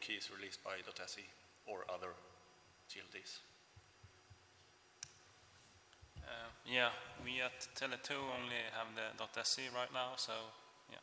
keys released by .se or other GLDs? Yeah, we at Tele2 only have the .se right now, so yeah.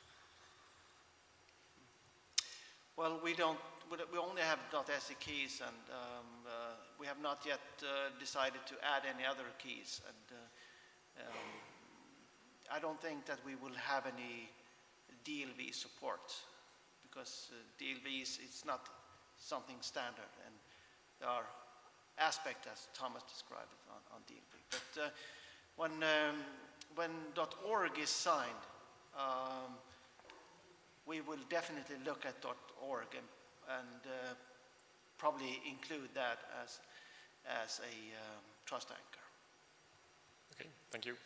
Well, we only have .se keys, and we have not yet decided to add any other keys. And I don't think that we will have any DLV support, because DLVs, it's not something standard, and there are aspects, as Thomas described it, on DLV. But when .org is signed, we will definitely look at .org and probably include that as a trust anchor. Okay, thank you.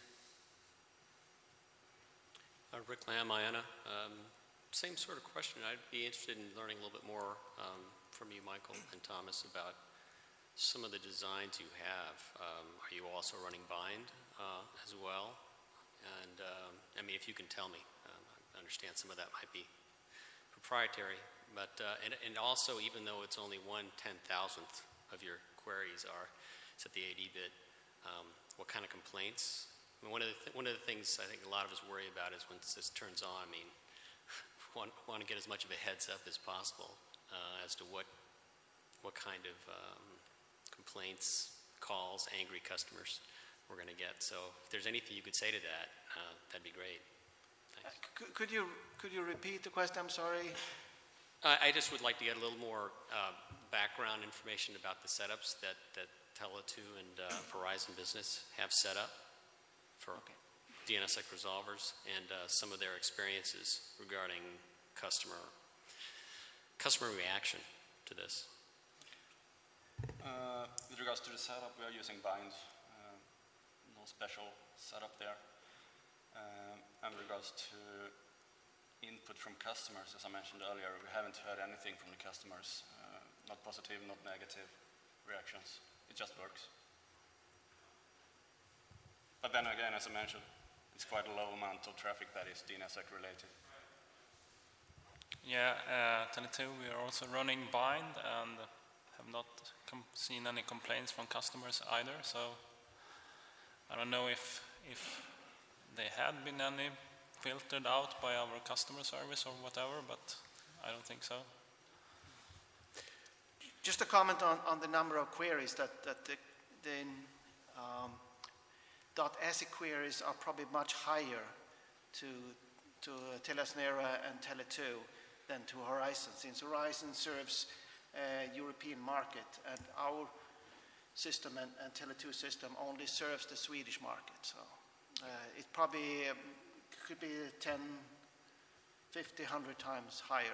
Rick Lamb, IANA. Same sort of question. I'd be interested in learning a little bit more from you, Michael and Thomas, about some of the designs you have. Are you also running bind as well? And I mean, if you can tell me, I understand some of that might be proprietary, but and also, even though it's only 1/10,000th of your queries are set the AD bit, what kind of complaints? I mean, one of the things I think a lot of us worry about is when this turns on. I mean, want to get as much of a heads up as possible as to what kind of complaints, calls, angry customers we're going to get. So if there's anything you could say to that, that'd be great. Thanks. Could you repeat the question? I'm sorry. I just would like to get a little more background information about the setups that Tele2 and Verizon Business have set up for DNSSEC resolvers, and some of their experiences regarding customer reaction to this. With regards to the setup, we are using bind. No special setup there. And with regards to input from customers, as I mentioned earlier, we haven't heard anything from the customers. Not positive, not negative reactions. It just works. But then again, as I mentioned, it's quite a low amount of traffic that is DNSSEC related. Yeah, Tele2, we are also running bind and have not seen any complaints from customers either. So I don't know if they had been any filtered out by our customer service or whatever, but I don't think so. Just a comment on the number of queries that the .se queries are probably much higher to TeliaSonera and Tele2 than to Horizon, since Horizon serves a European market and our system and Tele2 system only serves the Swedish market. So it probably could be 10, 50, 100 times higher.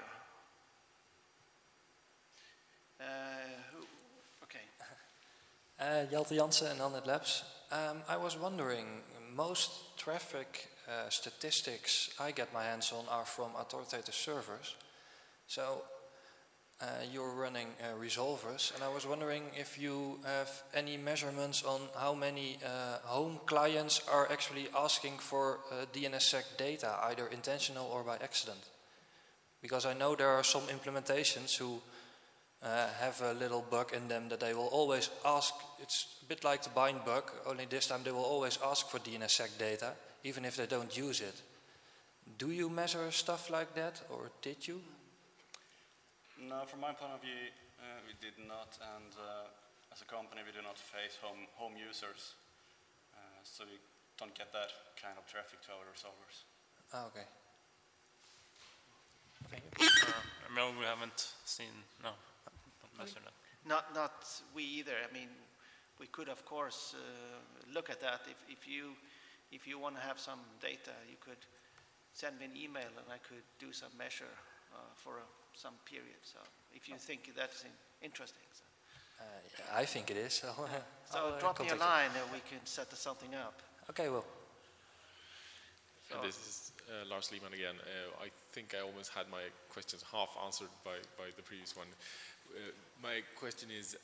Jelte Jansen and Annette Labs. I was wondering, most traffic statistics I get my hands on are from authoritative servers. So you're running resolvers, and I was wondering if you have any measurements on how many home clients are actually asking for DNSSEC data, either intentional or by accident. Because I know there are some implementations who have a little bug in them that they will always ask. It's a bit like the bind bug, only this time they will always ask for DNSSEC data, even if they don't use it. Do you measure stuff like that, or did you? No, from my point of view, we did not, and as a company we do not face home users, so we don't get that kind of traffic to our resolvers. Ah, okay. Thank you. No, we haven't seen, no, not measured that. Not we either. I mean, we could of course look at that. If you want to have some data, you could send me an email and I could do some measure for some period. So if you think that's interesting. So. Yeah, I think it is. So drop me a line and we can set something up. Okay, well. So. This is Lars Lehmann again. I think I almost had my questions half answered by the previous one. My question is,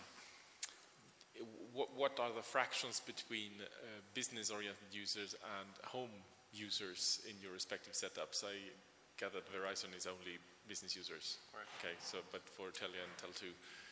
what are the fractions between business-oriented users and home users in your respective setups? I gather that Verizon is only business users. Correct. Okay, so but for Telia and Tel2.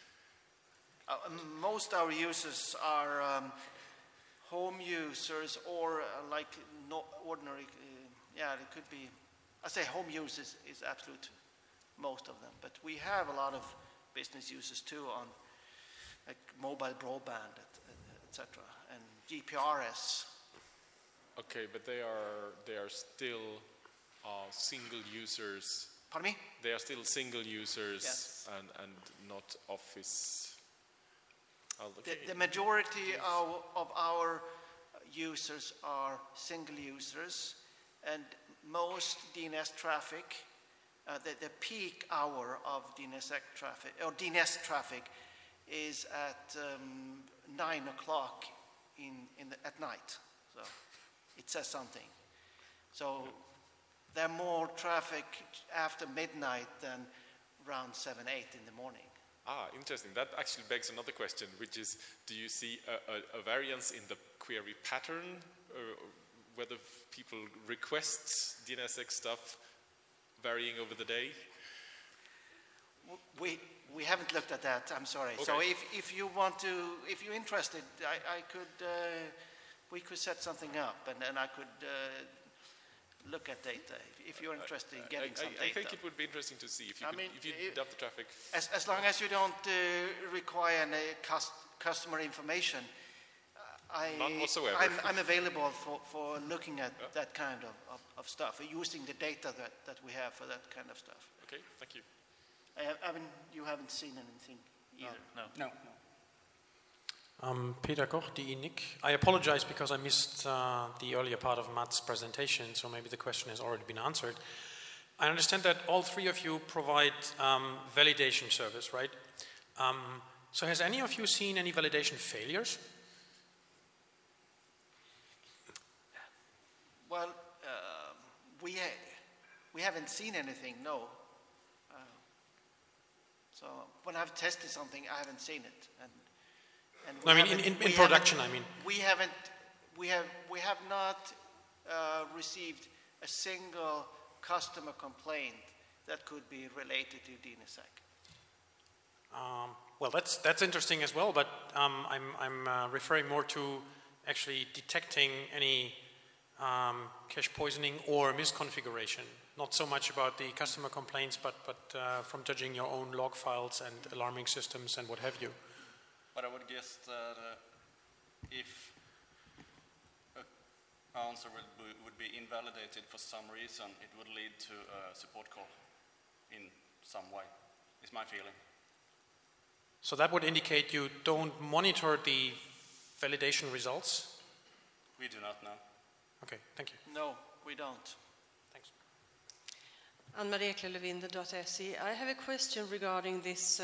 Most our users are home users or like no ordinary, it could be, I say home users is absolute most of them, but we have a lot of business users too on like mobile broadband, etc. and GPRS. Okay, but they are still single users. Pardon me? They are still single users. Yes. and not Office. The majority of our users are single users, and most DNS traffic, the peak hour of DNSSEC traffic, or DNS traffic, is at 9 o'clock at night. So it says something. So there are more traffic after midnight than around 7, 8 in the morning. Interesting. That actually begs another question, which is, do you see a variance in the query pattern, whether people request DNSSEC stuff varying over the day? We haven't looked at that. I'm sorry. Okay. So if you're interested, we could set something up, and I could look at data if you're interested in getting some data. I think it would be interesting to see if you dump the traffic. As long as you don't require any customer information, None whatsoever. I'm available for looking at that kind of stuff, using the data that we have for that kind of stuff. Okay, thank you. You haven't seen anything either. No. Peter Koch, DE-NIC. I apologize because I missed the earlier part of Matt's presentation, so maybe the question has already been answered. I understand that all three of you provide validation service, right? So has any of you seen any validation failures? Well, we haven't seen anything, no. So when I've tested something, I haven't seen it. And in production, I mean. We have not received a single customer complaint that could be related to DNSSEC. Well, that's interesting as well, but I'm referring more to actually detecting any cache poisoning or misconfiguration. Not so much about the customer complaints, but from judging your own log files and alarming systems and what have you. But I would guess that if an answer would be invalidated for some reason, it would lead to a support call in some way, is my feeling. So that would indicate you don't monitor the validation results? We do not know. Okay, thank you. No, we don't. Thanks. Ann-Marie Eklevinder.se. I have a question regarding this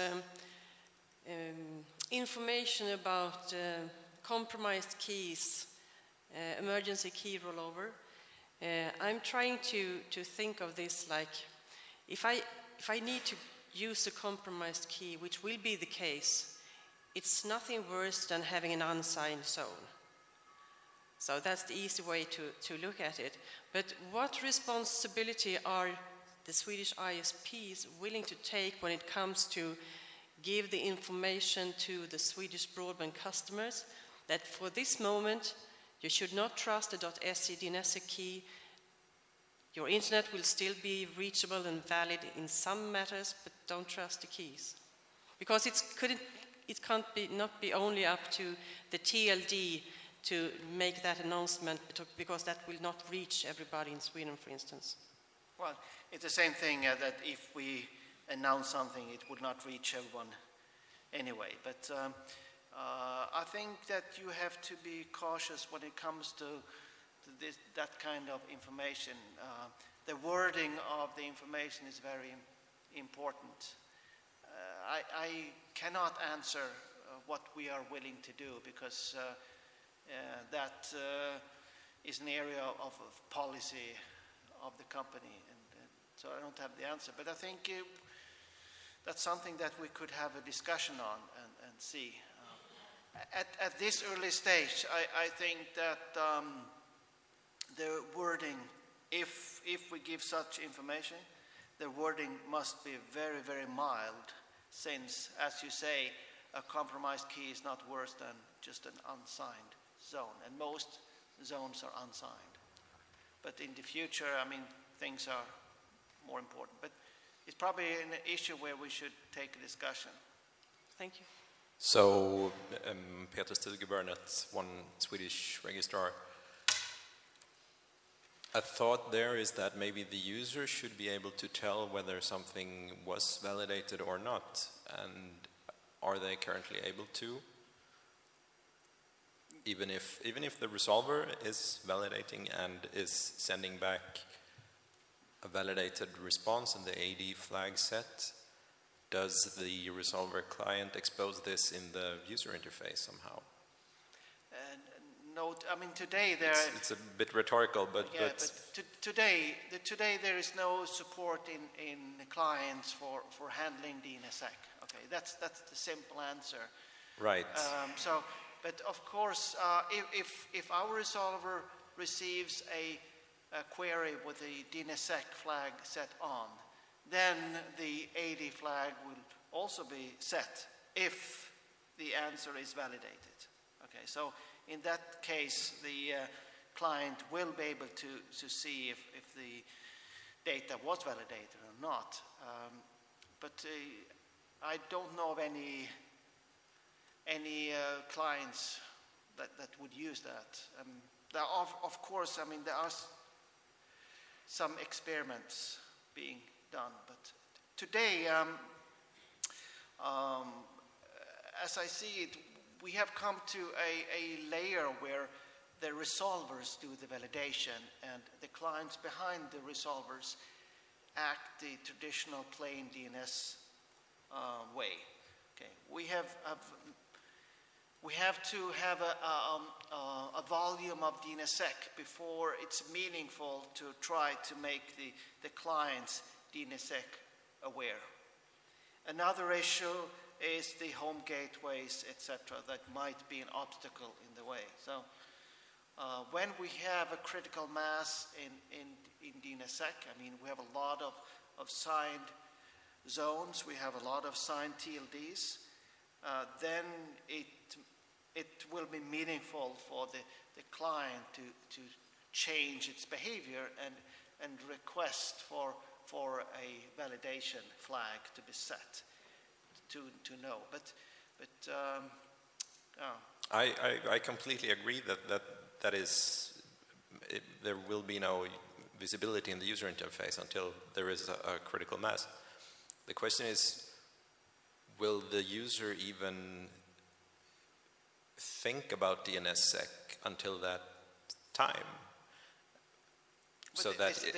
information about compromised keys, emergency key rollover. I'm trying to think of this like, if I need to use a compromised key, which will be the case, it's nothing worse than having an unsigned zone. So that's the easy way to look at it. But what responsibility are the Swedish ISPs willing to take when it comes to give the information to the Swedish broadband customers that for this moment you should not trust the .se DNSSEC key. Your internet will still be reachable and valid in some matters, but don't trust the keys. Because it can't not be only up to the TLD to make that announcement, because that will not reach everybody in Sweden, for instance. Well, it's the same thing that if we announce something, it would not reach everyone anyway. But I think that you have to be cautious when it comes to that kind of information. The wording of the information is very important. I cannot answer what we are willing to do, because that is an area of policy of the company, and so I don't have the answer. But I think that's something that we could have a discussion on and see. At this early stage, I think that the wording, if we give such information, the wording must be very, very mild, since, as you say, a compromised key is not worse than just an unsigned zone, and most zones are unsigned. But in the future, I mean, things are more important. But it's probably an issue where we should take a discussion. Thank you. So, Peter Stugebernat, one Swedish registrar. A thought there is that maybe the user should be able to tell whether something was validated or not. And are they currently able to? Even if the resolver is validating and is sending back a validated response in the AD flag set, does the resolver client expose this in the user interface somehow? No, I mean today it's a bit rhetorical, but today there is no support in the clients for handling DNSSEC. Okay, that's the simple answer. Right. But of course, if our resolver receives a query with the DNSSEC flag set on, then the AD flag will also be set if the answer is validated. Okay, so in that case, the client will be able to see if the data was validated or not. But I don't know of any clients that would use that. There are, of course, I mean, there are some experiments being done, but today, as I see it, we have come to a layer where the resolvers do the validation and the clients behind the resolvers act the traditional plain DNS way. Okay, we have to have a volume of DNSSEC before it's meaningful to try to make the clients DNSSEC aware. Another issue is the home gateways, etc., that might be an obstacle in the way. So when we have a critical mass in DNSSEC, I mean, we have a lot of signed zones, we have a lot of signed TLDs, then it will be meaningful for the client to change its behavior and request for a validation flag to be set to know. I completely agree that is there will be no visibility in the user interface until there is a critical mass. The question is, will the user even think about DNSSEC until that time? But So that